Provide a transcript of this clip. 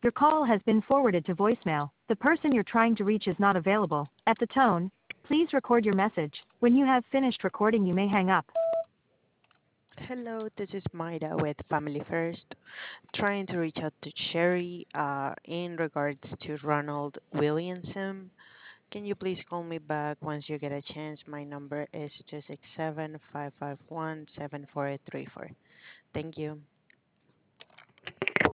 Your call has been forwarded to voicemail. The person you're trying to reach is not available. At the tone, please record your message. When you have finished recording, you may hang up. Hello, this is Maida with Family First, trying to reach out to Sherry in regards to Ronald Williamson. Can you please call me back once you get a chance? My number is 267 551 7434. Thank you.